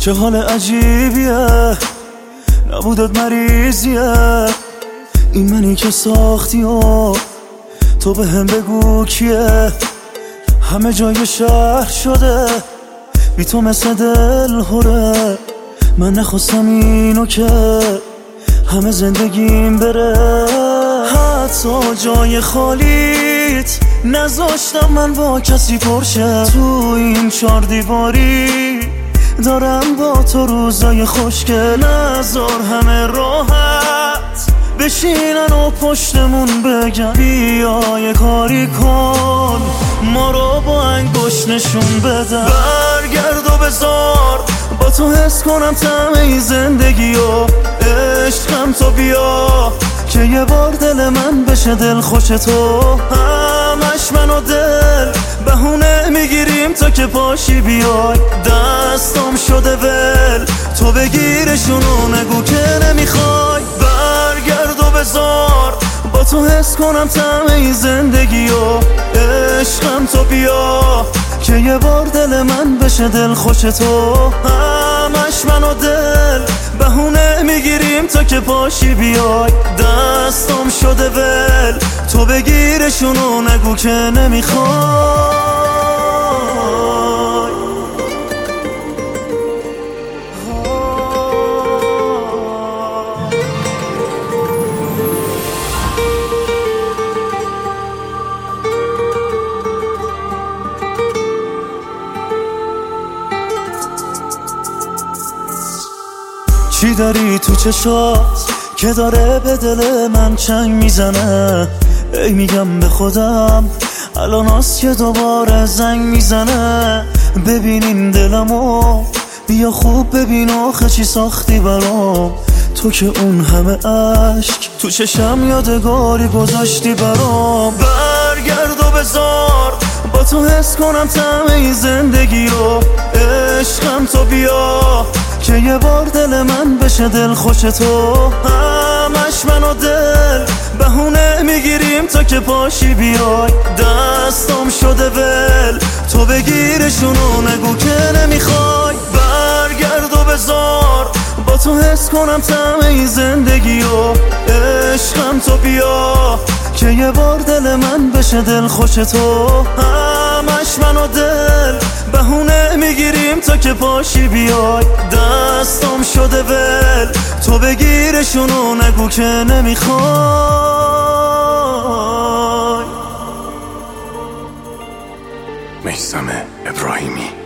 چه حال عجیبیه، نبودت مریضیه. این منی که ساختی و تو به هم بگو کیه. همه جای شهر شده بی تو مثل دل هره. من نخواستم اینو که همه زندگیم بره. حتی جای خالیت نذاشتم من با کسی پرشه. تو این 4 دیواری دارم با تو روزای خوشگل. نذار همه راحت بشینن و پشتمون بگن بیا یه کاری کن، ما رو با انگشت نشون بدن. برگرد و بذار با تو حس کنم طعم زندگی و عشقم. تو بیا که یه بار دل من بشه دل خوش تو. همش من و دل بهونه میگیریم تا که پاشی بیای. دستم شده ول تو بگیرشونو نگو که نمیخوای. برگرد و بذار با تو حس کنم طعم زندگی و عشقم. تو بیا که یه بار دل من بشه دل خوش تو. همش من و دل بهونه میگیریم تا که پاشی بیای. دستم شده ول تو بگیرشونو نگو که نمیخوای. چی داری تو چشات که داره به دل من چنگ میزنه؟ ای میگم به خودم الان هست که دوباره زنگ میزنه. ببینین دلمو بیا خوب ببین آخه چی ساختی برام. تو که اون همه عشق تو چشم یادگاری گذاشتی برام. برگرد و بذار با تو حس کنم طعم زندگی و عشقم. تو بیا که یه بار دل من بشه دل خوش تو. همش من و دل بهونه میگیریم تا که پاشی بیای. دستم شده ول تو بگیرشونو نگو که نمیخوای. برگرد و بذار با تو حس کنم طعم زندگی و عشقم. تو بیا که یه بار دل من بشه دل خوش تو. همش من و دل بهونه میگیریم تا که پاشی بیای. دستم شده ول تو بگیرشونو نگو که نمیخوای. میثم ابراهیمی.